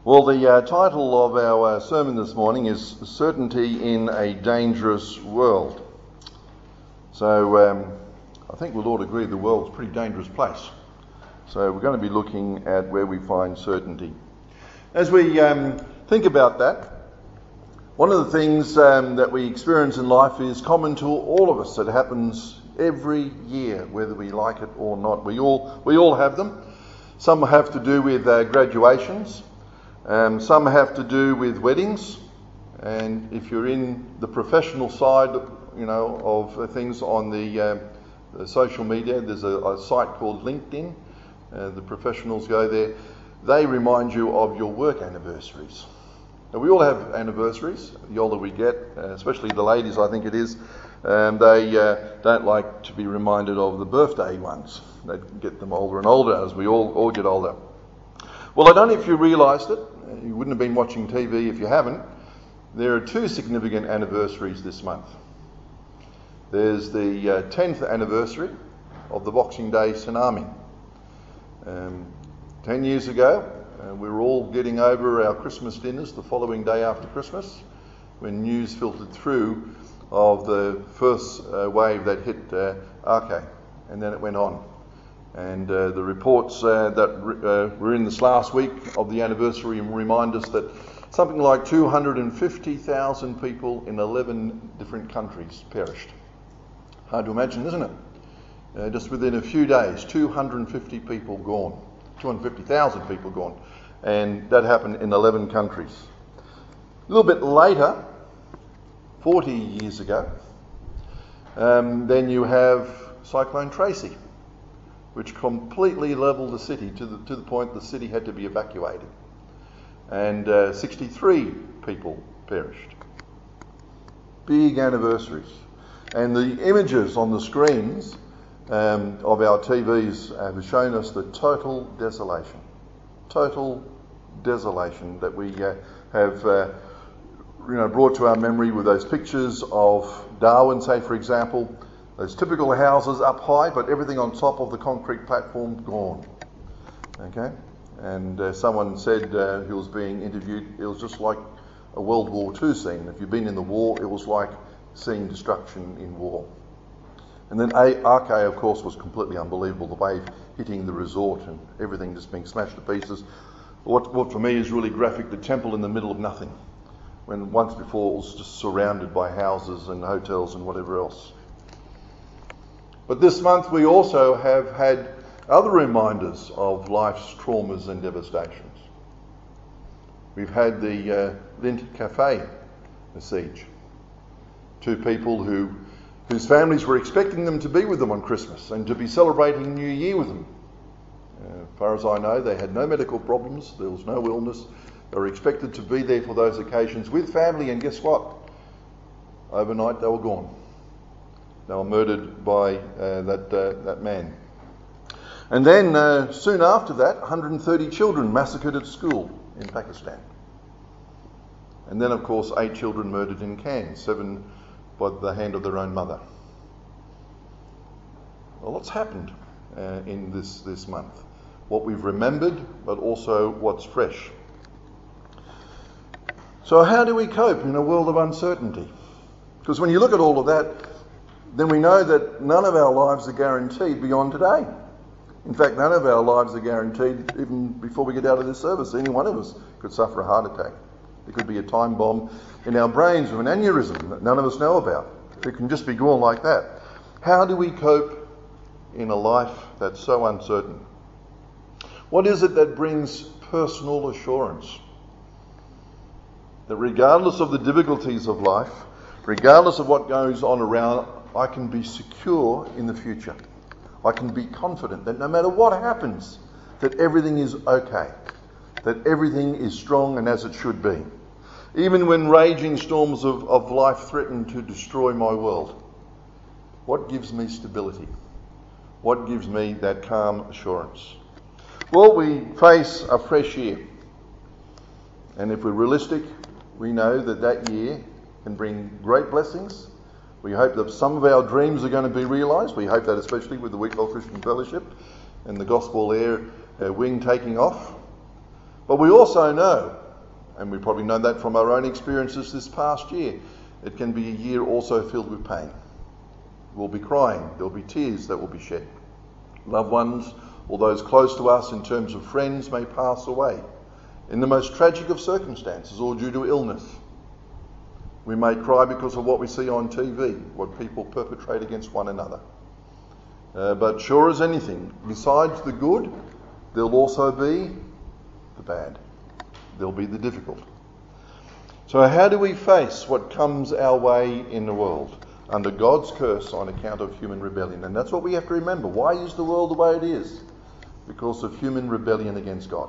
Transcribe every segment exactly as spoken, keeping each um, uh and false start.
Well, the uh, title of our uh, sermon this morning is Certainty in a Dangerous World. So um, I think we'll all agree the world's a pretty dangerous place. So we're going to be looking at where we find certainty. As we um, think about that, one of the things um, that we experience in life is common to all of us. It happens every year, whether we like it or not. We all we all have them. Some have to do with uh, graduations. Um, some have to do with weddings, and if you're in the professional side, you know, of uh, things on the, uh, the social media, there's a, a site called LinkedIn. Uh, the professionals go there. They remind you of your work anniversaries. Now, we all have anniversaries. The older we get, uh, especially the ladies, I think it is, um, they uh, don't like to be reminded of the birthday ones. They get them older and older as we all, all get older. Well, I don't know if you realised it. You wouldn't have been watching T V if you haven't. There are two significant anniversaries this month. There's the uh, tenth anniversary of the Boxing Day tsunami. Um, ten years ago, uh, we were all getting over our Christmas dinners the following day after Christmas when news filtered through of the first uh, wave that hit uh, Aceh, and then it went on. And uh, the reports uh, that uh, were in this last week of the anniversary remind us that something like two hundred fifty thousand people in eleven different countries perished. Hard to imagine, isn't it? Uh, just within a few days, two hundred fifty people gone, two hundred fifty thousand people gone. And that happened in eleven countries. A little bit later, forty years ago, um, then you have Cyclone Tracy, which completely levelled the city to the to the point the city had to be evacuated. And uh, sixty-three people perished. Big anniversaries. And the images on the screens um, of our T Vs have shown us the total desolation. Total desolation that we uh, have uh, you know, brought to our memory with those pictures of Darwin, say for example. Those typical houses up high, but everything on top of the concrete platform gone. Okay? And uh, someone said uh, who was being interviewed, it was just like a World War Two scene. If you've been in the war, it was like seeing destruction in war. And then Aceh, of course, was completely unbelievable. The wave hitting the resort and everything just being smashed to pieces. What, what for me is really graphic, the temple in the middle of nothing, when once before it was just surrounded by houses and hotels and whatever else. But this month we also have had other reminders of life's traumas and devastations. We've had the uh, Lindt Cafe siege. Two people who, whose families were expecting them to be with them on Christmas and to be celebrating New Year with them. Uh, as far as I know, they had no medical problems, there was no illness. They were expected to be there for those occasions with family, and guess what? Overnight they were gone. They were murdered by uh, that uh, that man. And then uh, soon after that, one hundred thirty children massacred at school in Pakistan. And then, of course, eight children murdered in Cairns, seven by the hand of their own mother. Well, what's happened uh, in this, this month? What we've remembered, but also what's fresh. So how do we cope in a world of uncertainty? Because when you look at all of that, then we know that none of our lives are guaranteed beyond today. In fact, none of our lives are guaranteed even before we get out of this service. Any one of us could suffer a heart attack. There could be a time bomb in our brains or an aneurysm that none of us know about. It can just be gone like that. How do we cope in a life that's so uncertain? What is it that brings personal assurance? That regardless of the difficulties of life, regardless of what goes on around, I can be secure in the future. I can be confident that no matter what happens, that everything is okay, that everything is strong and as it should be. Even when raging storms of, of life threaten to destroy my world, what gives me stability? What gives me that calm assurance? Well, we face a fresh year. And if we're realistic, we know that that year can bring great blessings. We hope that some of our dreams are going to be realised. We hope that especially with the Wheatville Christian Fellowship and the Gospel Air uh, wing taking off. But we also know, and we probably know that from our own experiences this past year, it can be a year also filled with pain. We'll be crying, there'll be tears that will be shed. Loved ones, or those close to us in terms of friends, may pass away in the most tragic of circumstances or due to illness. We may cry because of what we see on T V, what people perpetrate against one another. Uh, but sure as anything, besides the good, there'll also be the bad. There'll be the difficult. So how do we face what comes our way in the world under God's curse on account of human rebellion? And that's what we have to remember. Why is the world the way it is? Because of human rebellion against God.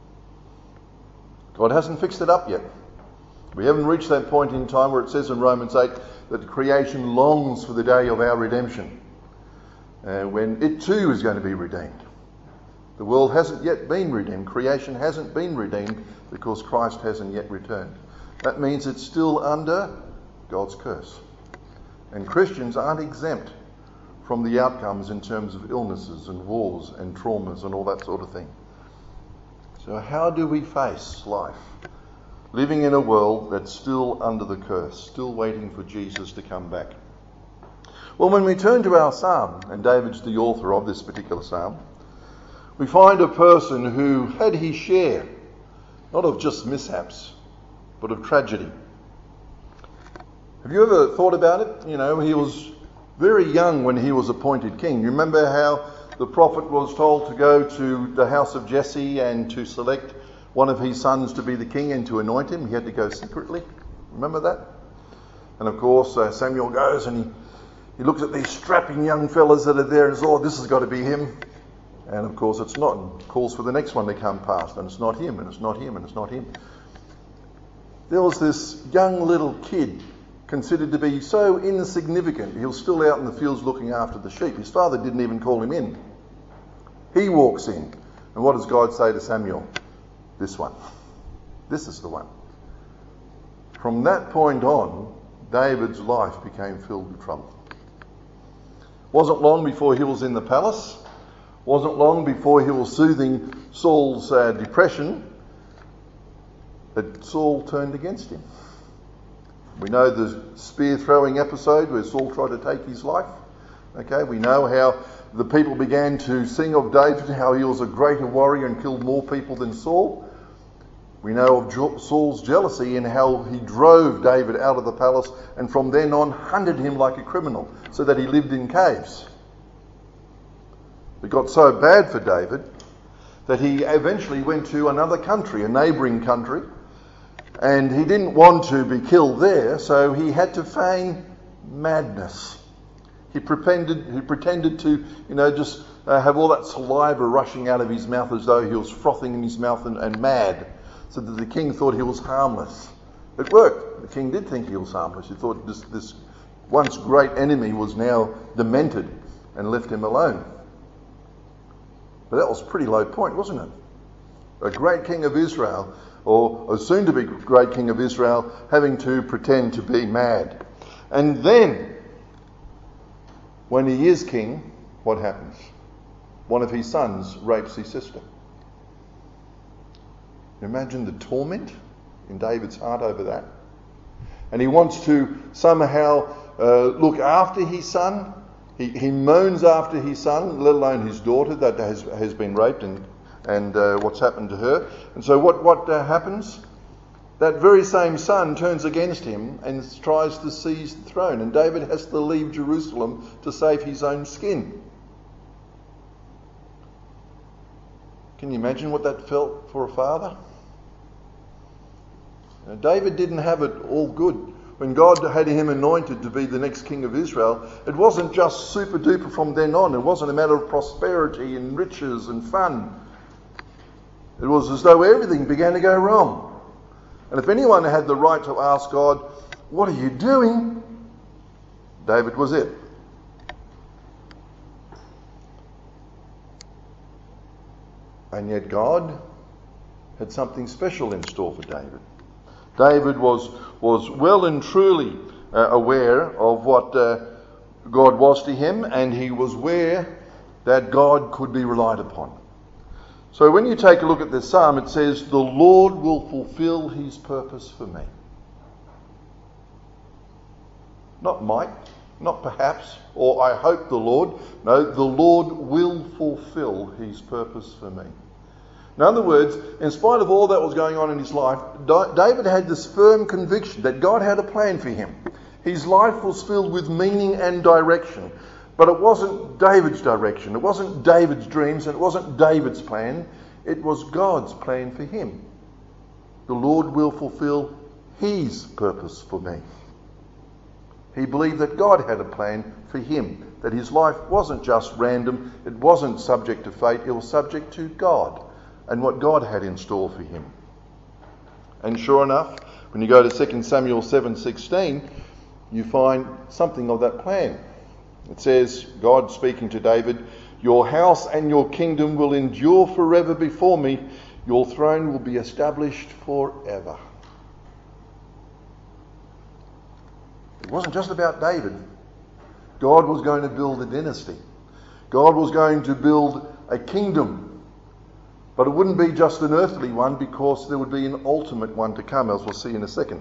God hasn't fixed it up yet. We haven't reached that point in time where it says in Romans eight that creation longs for the day of our redemption, uh, when it too is going to be redeemed. The world hasn't yet been redeemed. Creation hasn't been redeemed because Christ hasn't yet returned. That means it's still under God's curse. And Christians aren't exempt from the outcomes in terms of illnesses and wars and traumas and all that sort of thing. So how do we face life? Living in a world that's still under the curse, still waiting for Jesus to come back. Well, when we turn to our psalm, and David's the author of this particular psalm, we find a person who had his share, not of just mishaps, but of tragedy. Have you ever thought about it? You know, he was very young when he was appointed king. You remember how the prophet was told to go to the house of Jesse and to select one of his sons to be the king and to anoint him? He had to go secretly. Remember that? And of course, uh, Samuel goes and he, he looks at these strapping young fellas that are there and says, oh, this has got to be him. And of course it's not, and calls for the next one to come past, and it's not him, and it's not him, and it's not him. There was this young little kid considered to be so insignificant. He was still out in the fields looking after the sheep. His father didn't even call him in. He walks in. And what does God say to Samuel? This one. This is the one. From that point on, David's life became filled with trouble. Wasn't long before he was in the palace. Wasn't long before he was soothing Saul's uh, depression. But Saul turned against him. We know the spear throwing episode where Saul tried to take his life. Okay, we know how the people began to sing of David, how he was a greater warrior and killed more people than Saul. We know of jo- Saul's jealousy and how he drove David out of the palace and from then on hunted him like a criminal so that he lived in caves. It got so bad for David that he eventually went to another country, a neighbouring country, and he didn't want to be killed there, so he had to feign madness. He pretended, he pretended to, you know, just uh, have all that saliva rushing out of his mouth as though he was frothing in his mouth and, and mad, so that the king thought he was harmless. It worked. The king did think he was harmless. He thought this, this once great enemy was now demented and left him alone. But that was a pretty low point, wasn't it? A great king of Israel, or a soon-to-be great king of Israel, having to pretend to be mad. And then, when he is king, what happens? One of his sons rapes his sister. Imagine the torment in David's heart over that. And he wants to somehow uh, look after his son. He, he moans after his son, let alone his daughter that has, has been raped and, and uh, what's happened to her. And so what, what uh, happens? That very same son turns against him and tries to seize the throne. And David has to leave Jerusalem to save his own skin. Can you imagine what that felt for a father? Now, David didn't have it all good. When God had him anointed to be the next king of Israel, it wasn't just super duper from then on. It wasn't a matter of prosperity and riches and fun. It was as though everything began to go wrong. And if anyone had the right to ask God, what are you doing? David was it. And yet God had something special in store for David. David was was well and truly uh, aware of what uh, God was to him, and he was aware that God could be relied upon. So when you take a look at this psalm, it says, the Lord will fulfill his purpose for me. Not might, not perhaps, or I hope the Lord. No, the Lord will fulfill his purpose for me. In other words, in spite of all that was going on in his life, David had this firm conviction that God had a plan for him. His life was filled with meaning and direction. But it wasn't David's direction. It wasn't David's dreams, and it wasn't David's plan. It was God's plan for him. The Lord will fulfill his purpose for me. He believed that God had a plan for him, that his life wasn't just random, it wasn't subject to fate, it was subject to God and what God had in store for him. And sure enough, when you go to Second Samuel seven sixteen, you find something of that plan. It says, God speaking to David, your house and your kingdom will endure forever before me. Your throne will be established forever. It wasn't just about David. God was going to build a dynasty. God was going to build a kingdom. But it wouldn't be just an earthly one, because there would be an ultimate one to come, as we'll see in a second.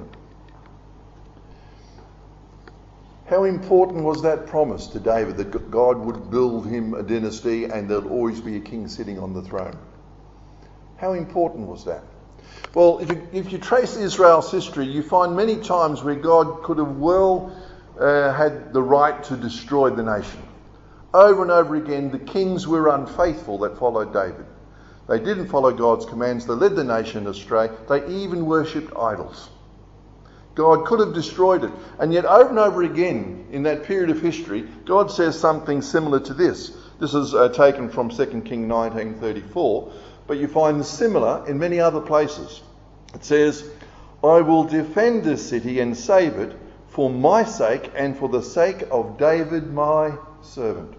How important was that promise to David, that God would build him a dynasty and there'd always be a king sitting on the throne? How important was that? Well, if you, if you trace Israel's history, you find many times where God could have well uh, had the right to destroy the nation. Over and over again, the kings were unfaithful that followed David. They didn't follow God's commands. They led the nation astray. They even worshipped idols. God could have destroyed it. And yet over and over again in that period of history, God says something similar to this. This is uh, taken from Second Kings nineteen thirty-four, but you find similar in many other places. It says, I will defend this city and save it for my sake and for the sake of David my servant.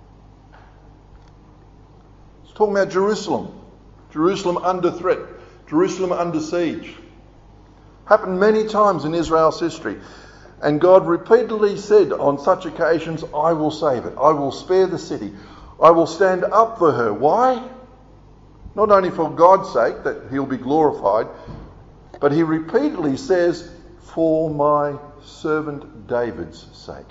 It's talking about Jerusalem. Jerusalem under threat. Jerusalem under siege. Happened many times in Israel's history. And God repeatedly said on such occasions, I will save it. I will spare the city. I will stand up for her. Why? Not only for God's sake, that he'll be glorified, but he repeatedly says, for my servant David's sake.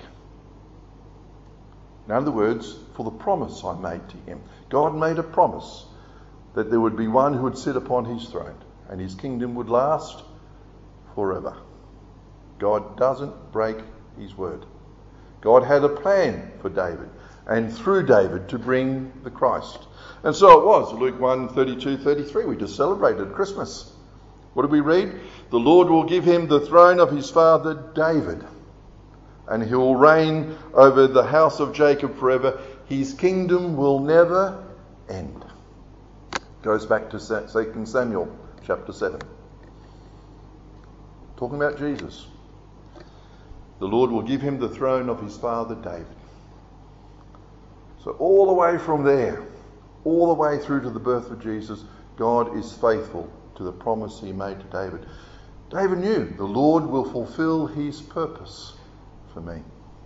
In other words, for the promise I made to him. God made a promise that there would be one who would sit upon his throne and his kingdom would last forever. God doesn't break his word. God had a plan for David and through David to bring the Christ. And so it was. Luke one, thirty-two, thirty-three. We just celebrated Christmas. What did we read? The Lord will give him the throne of his father David, and he will reign over the house of Jacob forever. His kingdom will never end. Goes back to Second Samuel chapter seven. Talking about Jesus. The Lord will give him the throne of his father David. So all the way from there, all the way through to the birth of Jesus, God is faithful to the promise he made to David. David knew the Lord will fulfill his purpose for me.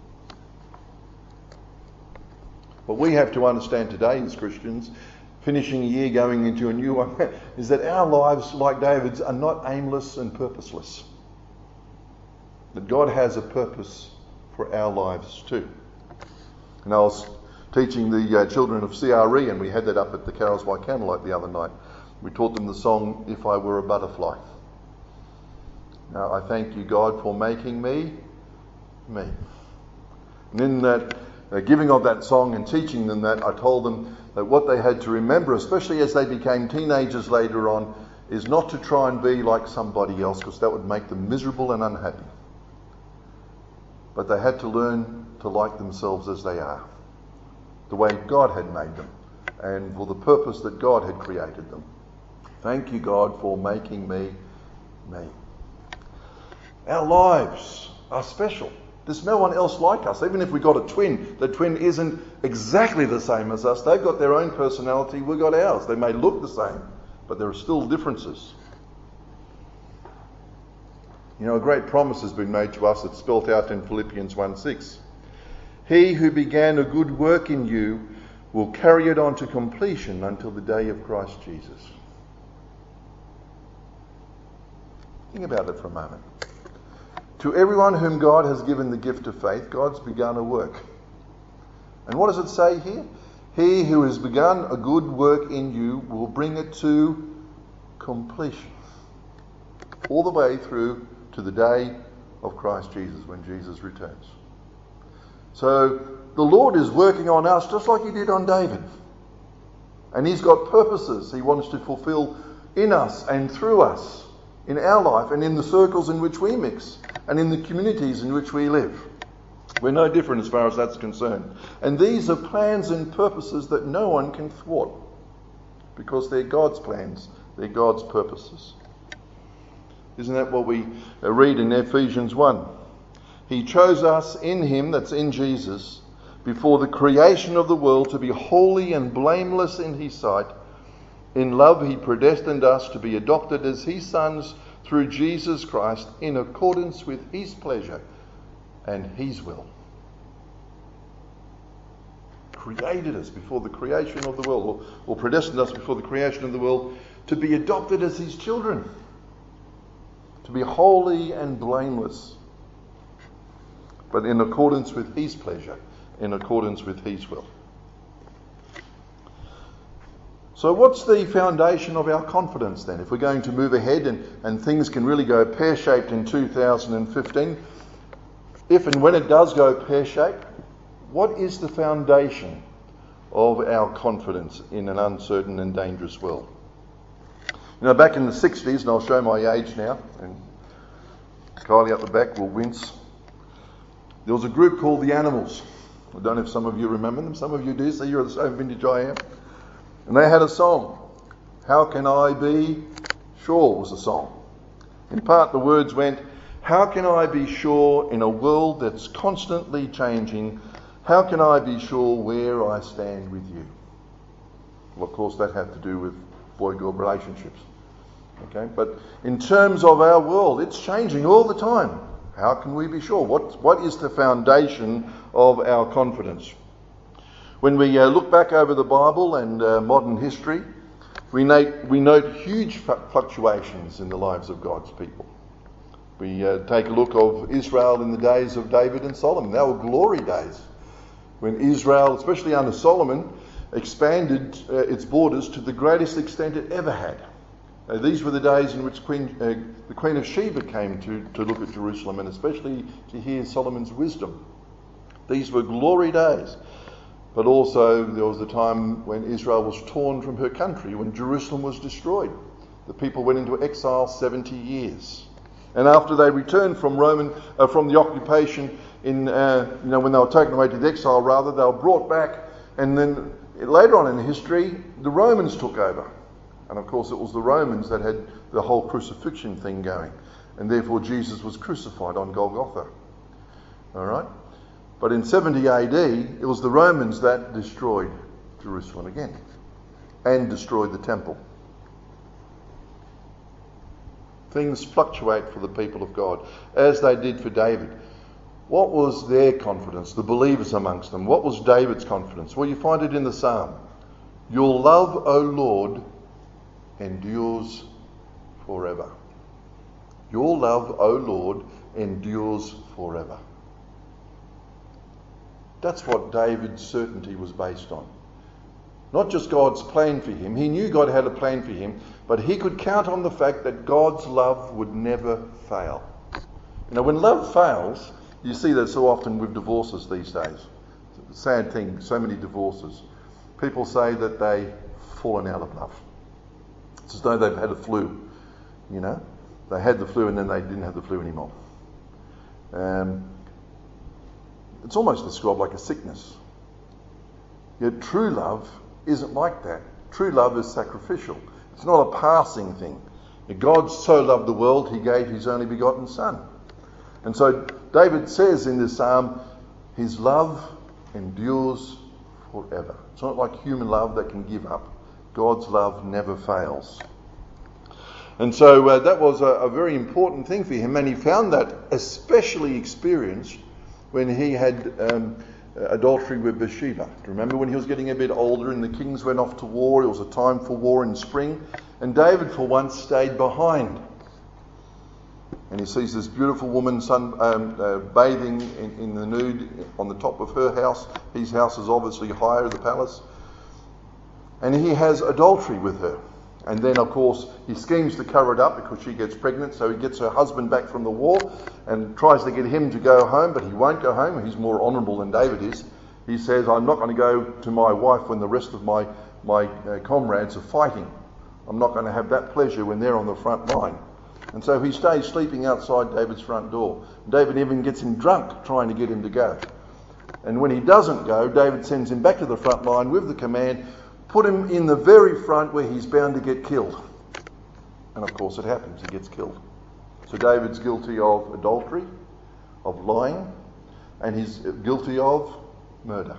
What we have to understand today as Christians, finishing a year going into a new one, is that our lives, like David's, are not aimless and purposeless. That God has a purpose for our lives too. And I was teaching the uh, children of C R E, and we had that up at the Carols by Candlelight the other night. We taught them the song, If I Were a Butterfly. Now, I thank you, God, for making me, me. And in that uh, giving of that song and teaching them that, I told them that what they had to remember, especially as they became teenagers later on, is not to try and be like somebody else, because that would make them miserable and unhappy. But they had to learn to like themselves as they are, the way God had made them, and for the purpose that God had created them. Thank you, God, for making me, me. Our lives are special. There's no one else like us. Even if we got a twin, the twin isn't exactly the same as us. They've got their own personality, we've got ours. They may look the same, but there are still differences. You know, a great promise has been made to us. It's spelt out in Philippians one six. He who began a good work in you will carry it on to completion until the day of Christ Jesus. Think about it for a moment. To everyone whom God has given the gift of faith, God's begun a work. And what does it say here? He who has begun a good work in you will bring it to completion. All the way through to the day of Christ Jesus, when Jesus returns. So the Lord is working on us just like he did on David. And he's got purposes he wants to fulfill in us and through us, in our life and in the circles in which we mix and in the communities in which we live. We're no different as far as that's concerned. And these are plans and purposes that no one can thwart, because they're God's plans, they're God's purposes. Isn't that what we read in Ephesians one? He chose us in him, that's in Jesus, before the creation of the world to be holy and blameless in his sight. In love he predestined us to be adopted as his sons through Jesus Christ in accordance with his pleasure and his will. Created us before the creation of the world, or, or predestined us before the creation of the world to be adopted as his children. To be holy and blameless, but in accordance with his pleasure, in accordance with his will. So what's the foundation of our confidence then? If we're going to move ahead and, and things can really go pear-shaped in two thousand fifteen, if and when it does go pear-shaped, what is the foundation of our confidence in an uncertain and dangerous world? You know, back in the sixties, and I'll show my age now, and Kylie up the back will wince. There was a group called The Animals. I don't know if some of you remember them. Some of you do, so you're the same vintage I am. And they had a song. How Can I Be Sure was the song. In part, the words went, how can I be sure in a world that's constantly changing? How can I be sure where I stand with you? Well, of course, that had to do with boy-girl relationships. Okay, but in terms of our world, it's changing all the time. How can we be sure? What What is the foundation of our confidence? When we uh, look back over the Bible and uh, modern history, we note, we note huge fluctuations in the lives of God's people. We uh, take a look of Israel in the days of David and Solomon. They were glory days, when Israel, especially under Solomon, expanded uh, its borders to the greatest extent it ever had. Uh, these were the days in which Queen, uh, the Queen of Sheba came to, to look at Jerusalem, and especially to hear Solomon's wisdom. These were glory days. But also there was the time when Israel was torn from her country, when Jerusalem was destroyed. The people went into exile seventy years. And after they returned from Roman, uh, from the occupation, in uh, you know when they were taken away to the exile, rather, they were brought back. And then later on in history, the Romans took over. And of course it was the Romans that had the whole crucifixion thing going. And therefore Jesus was crucified on Golgotha. Alright? But in seventy A D, it was the Romans that destroyed Jerusalem again. And destroyed the temple. Things fluctuate for the people of God, as they did for David. What was their confidence, the believers amongst them? What was David's confidence? Well, you find it in the Psalm. Your love, O Lord, endures forever. Your love, O Lord, endures forever. That's what David's certainty was based on. Not just God's plan for him. He knew God had a plan for him, but he could count on the fact that God's love would never fail. You know, when love fails, you see that so often with divorces these days. It's a sad thing, so many divorces. People say that they've fallen out of love. It's as though they've had a flu, you know. They had the flu and then they didn't have the flu anymore. Um, it's almost described like a sickness. Yet true love isn't like that. True love is sacrificial. It's not a passing thing. God so loved the world, he gave his only begotten Son. And so David says in this psalm, his love endures forever. It's not like human love that can give up. God's love never fails. And so uh, that was a, a very important thing for him, and he found that especially experienced when he had um, uh, adultery with Bathsheba. Do you remember when he was getting a bit older and the kings went off to war? It was a time for war in spring. And David, for once, stayed behind. And he sees this beautiful woman sun, um, uh, bathing in, in the nude on the top of her house. His house is obviously higher, the palace. And he has adultery with her. And then, of course, he schemes to cover it up because she gets pregnant. So he gets her husband back from the war and tries to get him to go home, but he won't go home. He's more honourable than David is. He says, I'm not going to go to my wife when the rest of my, my uh, comrades are fighting. I'm not going to have that pleasure when they're on the front line. And so he stays sleeping outside David's front door. David even gets him drunk trying to get him to go. And when he doesn't go, David sends him back to the front line with the command, put him in the very front where he's bound to get killed. And of course it happens, he gets killed. So David's guilty of adultery, of lying, and he's guilty of murder.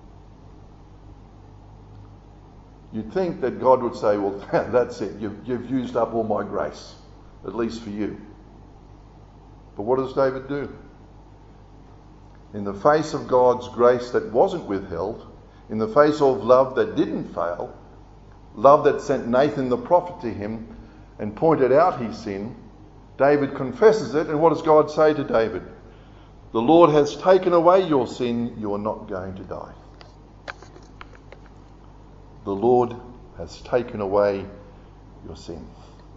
You'd think that God would say, well, that's it, you've, you've used up all my grace, at least for you. But what does David do? In the face of God's grace that wasn't withheld, in the face of love that didn't fail, love that sent Nathan the prophet to him and pointed out his sin, David confesses it, and what does God say to David? The Lord has taken away your sin, you are not going to die. The Lord has taken away your sin.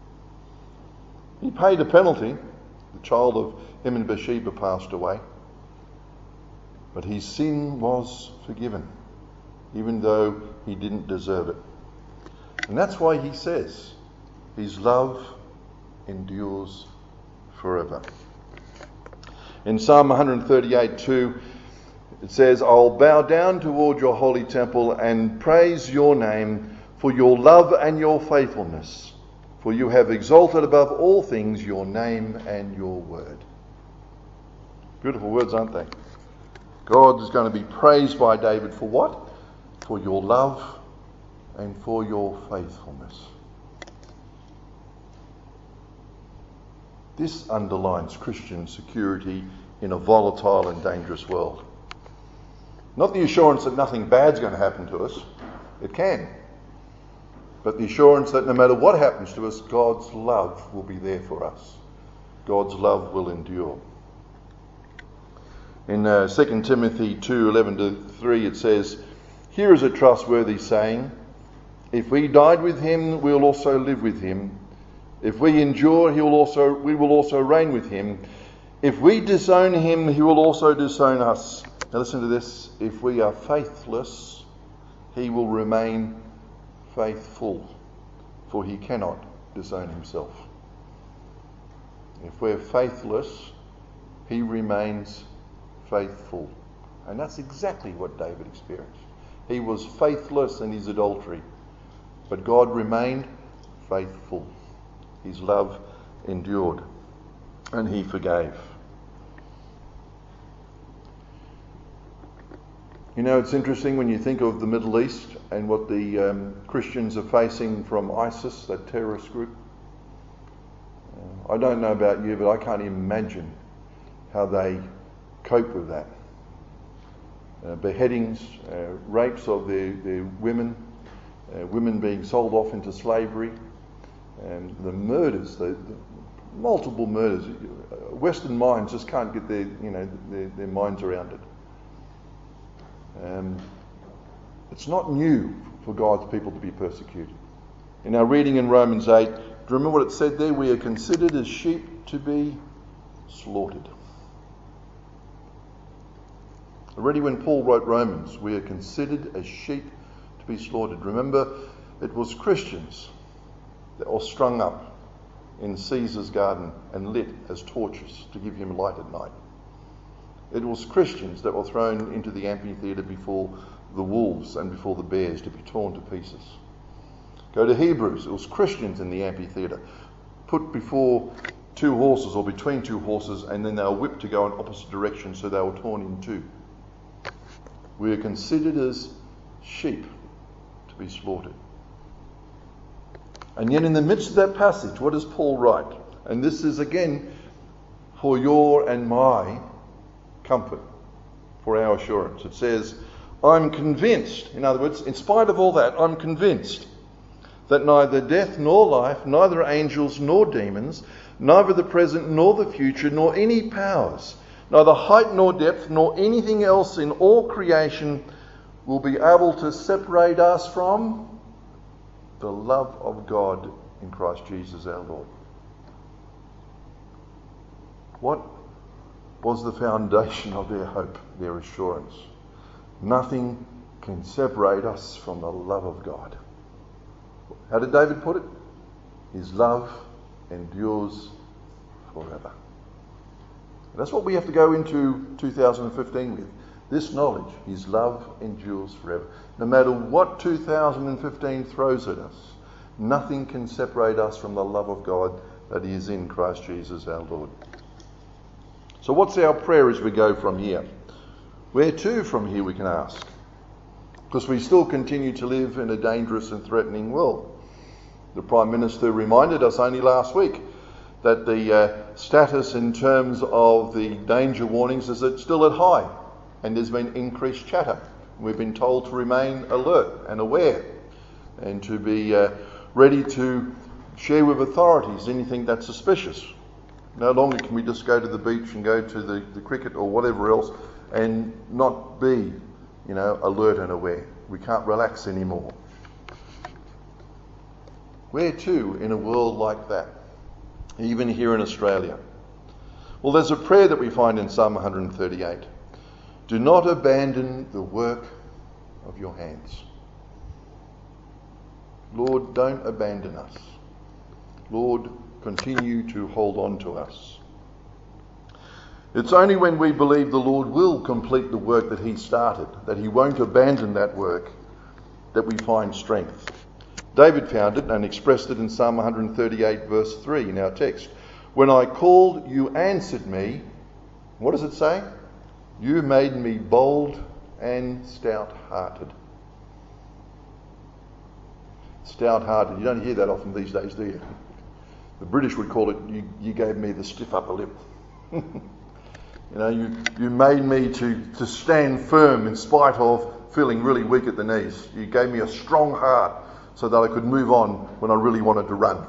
He paid a penalty. The child of him and Bathsheba passed away. But his sin was forgiven, even though he didn't deserve it. And that's why he says, his love endures forever. In Psalm one thirty-eight two, it says, I'll bow down toward your holy temple and praise your name for your love and your faithfulness, for you have exalted above all things your name and your word. Beautiful words, aren't they? God is going to be praised by David for what? For your love and for your faithfulness. This underlines Christian security in a volatile and dangerous world. Not the assurance that nothing bad's going to happen to us. It can. But the assurance that no matter what happens to us, God's love will be there for us. God's love will endure. In uh, Second Timothy two eleven to three it says, here is a trustworthy saying, if we died with him, we'll also live with him. If we endure, he will also, we will also reign with him. If we disown him, he will also disown us. Now listen to this. If we are faithless, he will remain faithful, for he cannot disown himself. If we're faithless, he remains faithful. And that's exactly what David experienced. He was faithless in his adultery, but God remained faithful. His love endured, and he forgave. You know, it's interesting when you think of the Middle East and what the um, Christians are facing from ISIS, that terrorist group. Uh, I don't know about you, but I can't imagine how they cope with that. Uh, beheadings, uh, rapes of their, their women, uh, women being sold off into slavery, and the murders, the, the multiple murders. Western minds just can't get their, you know, their, their minds around it. Um, it's not new for God's people to be persecuted. In our reading in Romans eight, do you remember what it said there? We are considered as sheep to be slaughtered. Already when Paul wrote Romans, we are considered as sheep to be slaughtered. Remember, it was Christians that were strung up in Caesar's garden and lit as torches to give him light at night. It was Christians that were thrown into the amphitheatre before the wolves and before the bears to be torn to pieces. Go to Hebrews. It was Christians in the amphitheatre put before two horses or between two horses, and then they were whipped to go in opposite directions, so they were torn in two. We are considered as sheep to be slaughtered. And yet in the midst of that passage, what does Paul write? And this is again for your and my comfort. for our assurance. It says, I'm convinced, in other words, in spite of all that, I'm convinced that neither death nor life, neither angels nor demons, neither the present nor the future, nor any powers, neither height nor depth, nor anything else in all creation will be able to separate us from the love of God in Christ Jesus our Lord. What was the foundation of their hope, their assurance? Nothing can separate us from the love of God. How did David put it? His love endures forever. That's what we have to go into two thousand fifteen with. This knowledge, his love endures forever. No matter what two thousand fifteen throws at us, nothing can separate us from the love of God that is in Christ Jesus our Lord. So what's our prayer as we go from here? Where to from here, we can ask? Because we still continue to live in a dangerous and threatening world. The Prime Minister reminded us only last week that the uh, status in terms of the danger warnings is it's still at high, and there's been increased chatter. We've been told to remain alert and aware and to be uh, ready to share with authorities anything that's suspicious. No longer can we just go to the beach and go to the, the cricket or whatever else and not be, you know, alert and aware. We can't relax anymore. Where to in a world like that? Even here in Australia. Well, there's a prayer that we find in Psalm one thirty-eight. Do not abandon the work of your hands. Lord, don't abandon us. Lord, continue to hold on to us. It's only when we believe the Lord will complete the work that he started, that he won't abandon that work, that we find strength. David found it and expressed it in Psalm one thirty-eight verse three in our text. When I called, you answered me. What does it say? You made me bold and stout-hearted. Stout-hearted. You don't hear that often these days, do you? The British would call it, you, you gave me the stiff upper lip. You know, you, you made me to, to stand firm in spite of feeling really weak at the knees. You gave me a strong heart so that I could move on when I really wanted to run.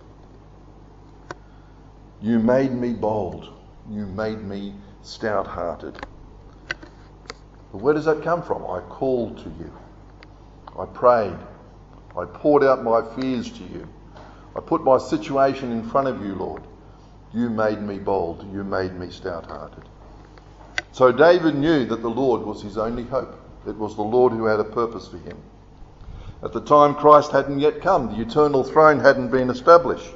You made me bold. You made me stout-hearted. But where does that come from? I called to you. I prayed. I poured out my fears to you. I put my situation in front of you, Lord. You made me bold. You made me stout-hearted. So David knew that the Lord was his only hope. It was the Lord who had a purpose for him. At the time, Christ hadn't yet come. The eternal throne hadn't been established.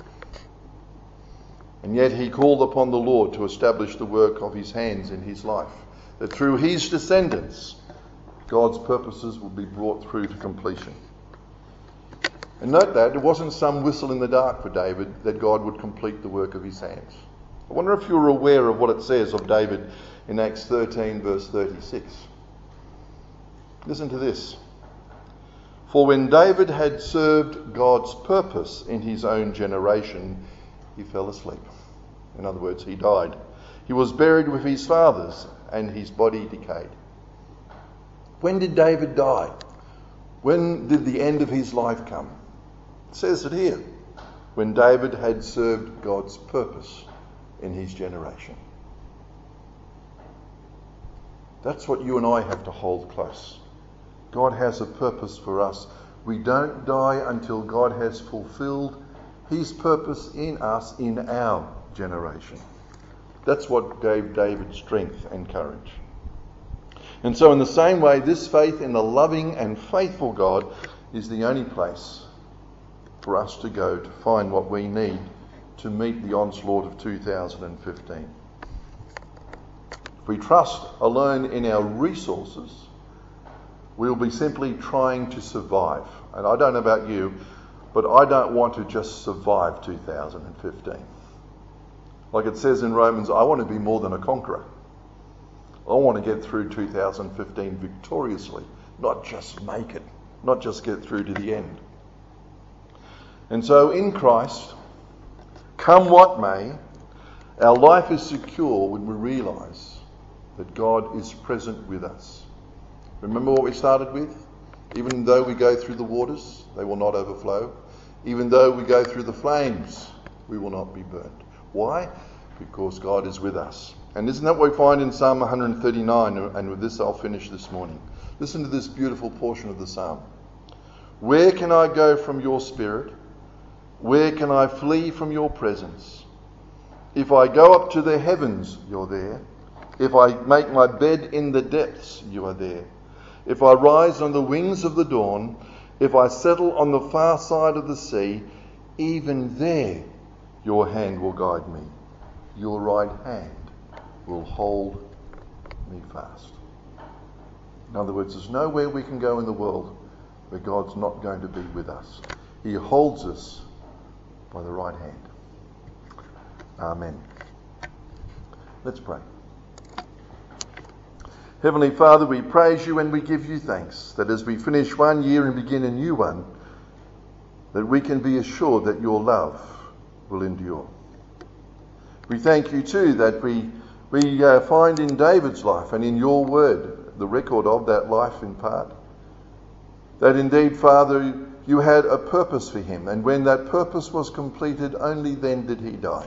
And yet he called upon the Lord to establish the work of his hands in his life. That through his descendants, God's purposes would be brought through to completion. And note that it wasn't some whistle in the dark for David that God would complete the work of his hands. I wonder if you're aware of what it says of David in Acts thirteen verse thirty-six. Listen to this. For when David had served God's purpose in his own generation, he fell asleep. In other words, he died. He was buried with his fathers, and his body decayed. When did David die? When did the end of his life come? It says it here. When David had served God's purpose in his generation. That's what you and I have to hold close. God has a purpose for us. We don't die until God has fulfilled his purpose in us in our generation. That's what gave David strength and courage. And so in the same way, this faith in the loving and faithful God is the only place for us to go to find what we need to meet the onslaught of two thousand fifteen. If we trust alone in our resources, we'll be simply trying to survive. And I don't know about you, but I don't want to just survive two thousand fifteen. Like it says in Romans, I want to be more than a conqueror. I want to get through two thousand fifteen victoriously, not just make it, not just get through to the end. And so in Christ, come what may, our life is secure when we realise that God is present with us. Remember what we started with? Even though we go through the waters, they will not overflow. Even though we go through the flames, we will not be burnt. Why? Because God is with us. And isn't that what we find in Psalm one thirty-nine? And with this I'll finish this morning. Listen to this beautiful portion of the psalm. Where can I go from your spirit? Where can I flee from your presence? If I go up to the heavens, you're there. If I make my bed in the depths, you are there. If I rise on the wings of the dawn, if I settle on the far side of the sea, even there your hand will guide me. Your right hand will hold me fast. In other words, there's nowhere we can go in the world where God's not going to be with us. He holds us by the right hand. Amen. Let's pray. Heavenly Father, we praise you and we give you thanks that as we finish one year and begin a new one, that we can be assured that your love will endure. We thank you too that we, we uh, find in David's life and in your word the record of that life in part, that indeed, Father, you had a purpose for him, and when that purpose was completed, only then did he die.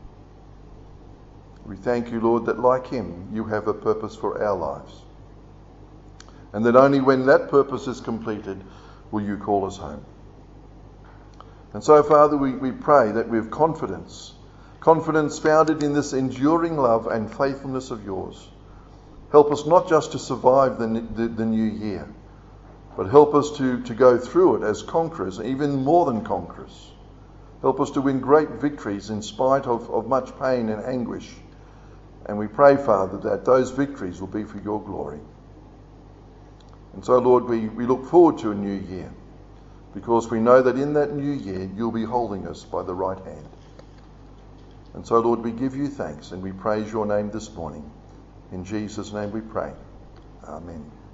We thank you, Lord, that like him, you have a purpose for our lives. And that only when that purpose is completed will you call us home. And so, Father, we, we pray that we have confidence, confidence founded in this enduring love and faithfulness of yours. Help us not just to survive the, the, the new year, but help us to, to go through it as conquerors, even more than conquerors. Help us to win great victories in spite of, of much pain and anguish. And we pray, Father, that those victories will be for your glory. And so, Lord, we, we look forward to a new year, because we know that in that new year you'll be holding us by the right hand. And so, Lord, we give you thanks and we praise your name this morning. In Jesus' name we pray. Amen.